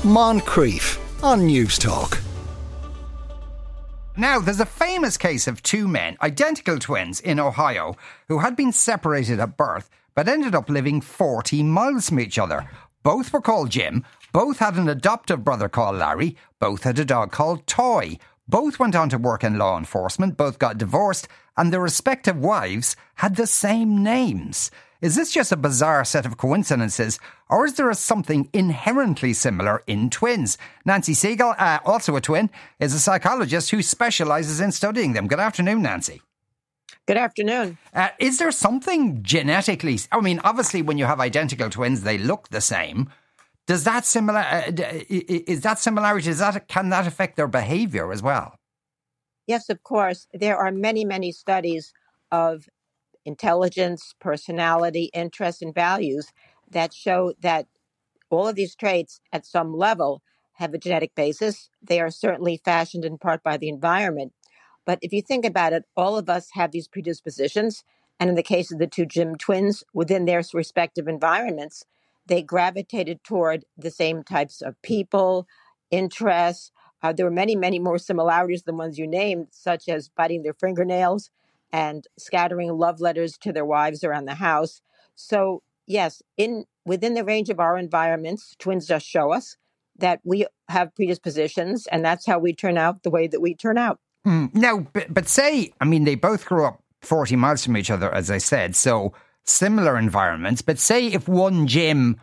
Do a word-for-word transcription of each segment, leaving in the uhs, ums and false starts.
Moncrief on News Talk. Now, there's a famous case of two men, identical twins in Ohio, who had been separated at birth but ended up living forty miles from each other. Both were called Jim, both had an adoptive brother called Larry, both had a dog called Toy. Both went on to work in law enforcement, both got divorced, and their respective wives had the same names. Is this just a bizarre set of coincidences, or is there a something inherently similar in twins? Nancy Siegel, uh, also a twin, is a psychologist who specialises in studying them. Good afternoon, Nancy. Good afternoon. Uh, is there something genetically... I mean, obviously, when you have identical twins, they look the same. Does that similar... Uh, is that similarity... Does that, can that affect their behaviour as well? Yes, of course. There are many, many studies of intelligence, personality, interests, and values that show that all of these traits at some level have a genetic basis. They are certainly fashioned in part by the environment. But if you think about it, all of us have these predispositions. And in the case of the two Jim twins, within their respective environments, they gravitated toward the same types of people, interests. Uh, there were many, many more similarities than ones you named, such as biting their fingernails and scattering love letters to their wives around the house. So, yes, in within the range of our environments, twins just show us that we have predispositions, and that's how we turn out the way that we turn out. Mm. Now, but, but say, I mean, they both grew up forty miles from each other, as I said, so similar environments. But say if one Jim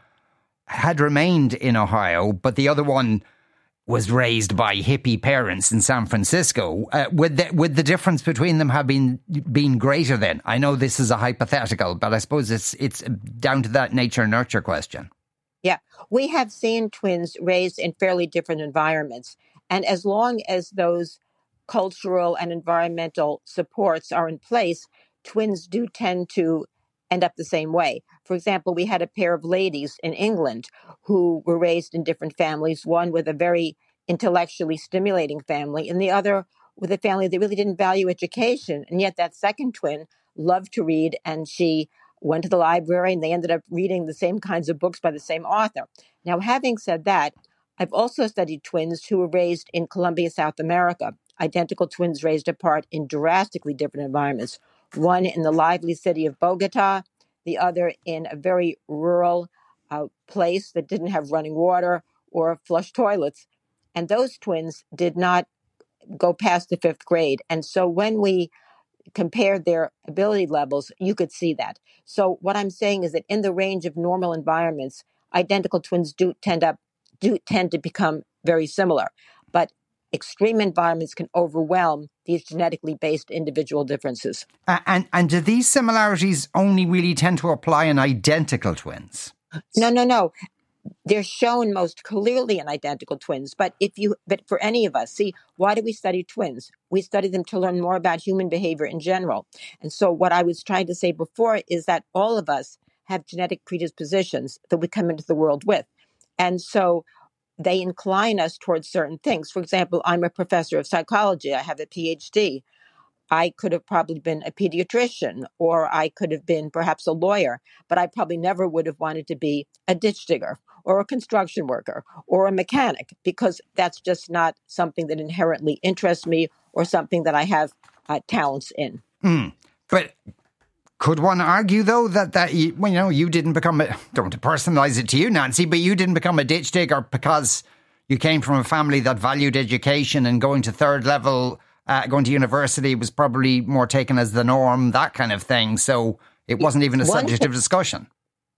had remained in Ohio, but the other one was raised by hippie parents in San Francisco, uh, would, the, would the difference between them have been been greater then? I know this is a hypothetical, but I suppose it's it's down to that nature-nurture question. Yeah, we have seen twins raised in fairly different environments. And as long as those cultural and environmental supports are in place, twins do tend to end up the same way. For example, we had a pair of ladies in England who were raised in different families, one with a very intellectually stimulating family and the other with a family that really didn't value education. And yet that second twin loved to read, and she went to the library and they ended up reading the same kinds of books by the same author. Now, having said that, I've also studied twins who were raised in Colombia, South America. Identical twins raised apart in drastically different environments. One in the lively city of Bogota, the other in a very rural uh, place that didn't have running water or flush toilets. And those twins did not go past the fifth grade. And so when we compared their ability levels, you could see that. So what I'm saying is that in the range of normal environments, identical twins do tend up do tend to become very similar. But extreme environments can overwhelm these genetically based individual differences. Uh, and and do these similarities only really tend to apply in identical twins? No, no, no. They're shown most clearly in identical twins. But if you, but for any of us, see, why do we study twins? We study them to learn more about human behavior in general. And so what I was trying to say before is that all of us have genetic predispositions that we come into the world with. And so they incline us towards certain things. For example, I'm a professor of psychology. I have a P H D. I could have probably been a pediatrician, or I could have been perhaps a lawyer, but I probably never would have wanted to be a ditch digger or a construction worker or a mechanic, because that's just not something that inherently interests me or something that I have uh, talents in. Mm. But could one argue, though, that, that you, well, you know, you didn't become a, don't want to personalise it to you, Nancy, but you didn't become a ditch digger because you came from a family that valued education and going to third level, uh, going to university was probably more taken as the norm, that kind of thing. So it wasn't even a One subject could, of discussion.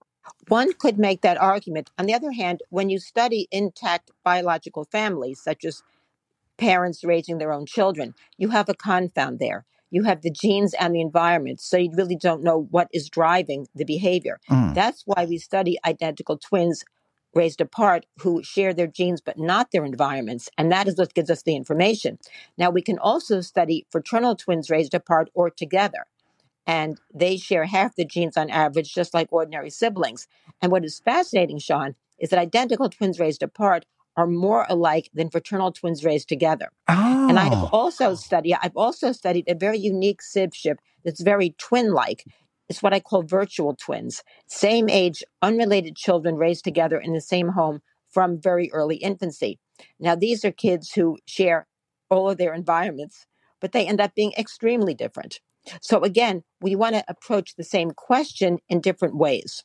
One could make that argument. On the other hand, when you study intact biological families, such as parents raising their own children, you have a confound there. You have the genes and the environment, so you really don't know what is driving the behavior. Mm. That's why we study identical twins raised apart who share their genes but not their environments, and that is what gives us the information. Now, we can also study fraternal twins raised apart or together, and they share half the genes on average, just like ordinary siblings. And what is fascinating, Sean, is that identical twins raised apart are more alike than fraternal twins raised together. Oh. And I have also studied, I've also studied a very unique sibship that's very twin-like. It's what I call virtual twins. Same age, unrelated children raised together in the same home from very early infancy. Now, these are kids who share all of their environments, but they end up being extremely different. So again, we want to approach the same question in different ways.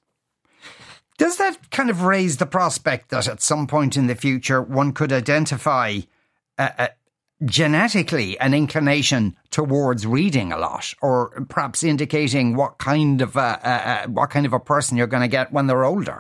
Does that kind of raise the prospect that at some point in the future one could identify uh, uh, genetically an inclination towards reading a lot, or perhaps indicating what kind of a, uh, uh, what kind of a person you're going to get when they're older?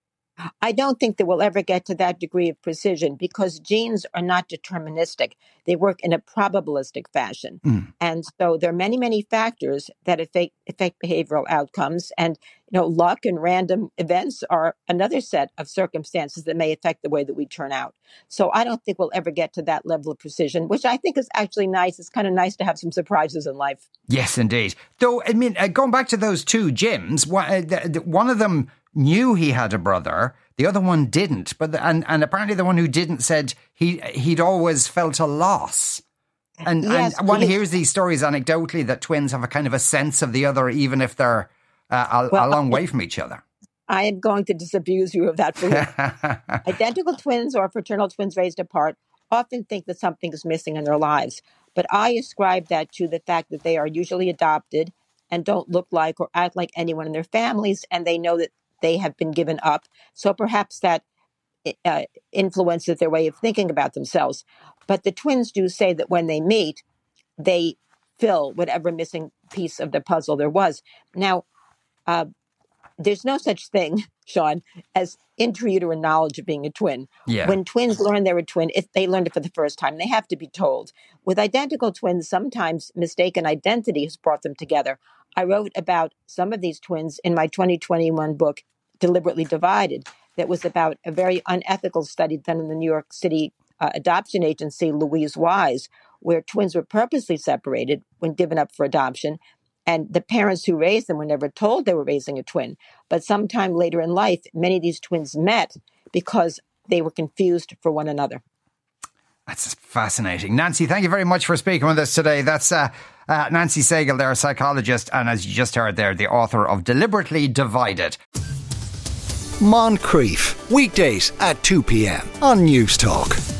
I don't think that we'll ever get to that degree of precision because genes are not deterministic. They work in a probabilistic fashion. Mm. And so there are many, many factors that affect, affect behavioral outcomes. And, you know, luck and random events are another set of circumstances that may affect the way that we turn out. So I don't think we'll ever get to that level of precision, which I think is actually nice. It's kind of nice to have some surprises in life. Yes, indeed. Though, I mean, uh, going back to those two Jims, one, uh, the, the, one of them knew he had a brother, the other one didn't, but the, and and apparently the one who didn't said he he'd always felt a loss. And, yes, and one please. hears these stories anecdotally that twins have a kind of a sense of the other, even if they're uh, a, well, a long way from each other. I am going to disabuse you of that belief. Identical twins or fraternal twins raised apart often think that something is missing in their lives, but I ascribe that to the fact that they are usually adopted and don't look like or act like anyone in their families, and they know that they have been given up. So perhaps that uh, influences their way of thinking about themselves. But the twins do say that when they meet, they fill whatever missing piece of the puzzle there was. Now, uh, there's no such thing, Sean, as intrauterine knowledge of being a twin. Yeah. When twins learn they're a twin, if they learned it for the first time, they have to be told. With identical twins, sometimes mistaken identity has brought them together. I wrote about some of these twins in my twenty twenty-one book, Deliberately Divided, that was about a very unethical study done in the New York City uh, adoption agency, Louise Wise, where twins were purposely separated when given up for adoption. And the parents who raised them were never told they were raising a twin. But sometime later in life, many of these twins met because they were confused for one another. That's fascinating. Nancy, thank you very much for speaking with us today. That's uh, uh, Nancy Segal, they're a psychologist, and as you just heard there, the author of Deliberately Divided. Moncrief, weekdays at two p.m. on News Talk.